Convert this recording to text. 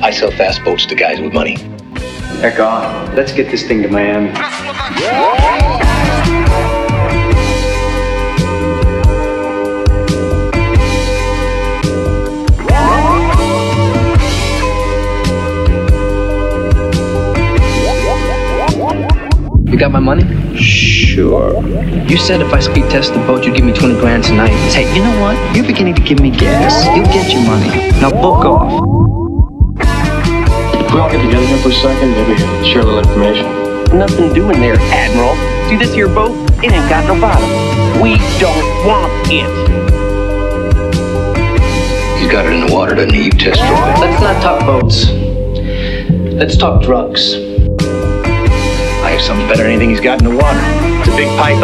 I sell fast boats to guys with money. Heck on. Let's get this thing to Miami. You got my money? Sure. You said if I speed test the boat, you'd give me 20 grand tonight. Hey, you know what? You're beginning to give me gas. You'll get your money. Now book off. If we all get together here for a second, maybe share a little information. Nothing doing there, Admiral. See this here boat? It ain't got no bottom. We don't want it. He's got it in the water, doesn't he? You test drove it. Let's not talk boats. Let's talk drugs. I have something better than anything he's got in the water. It's a big python.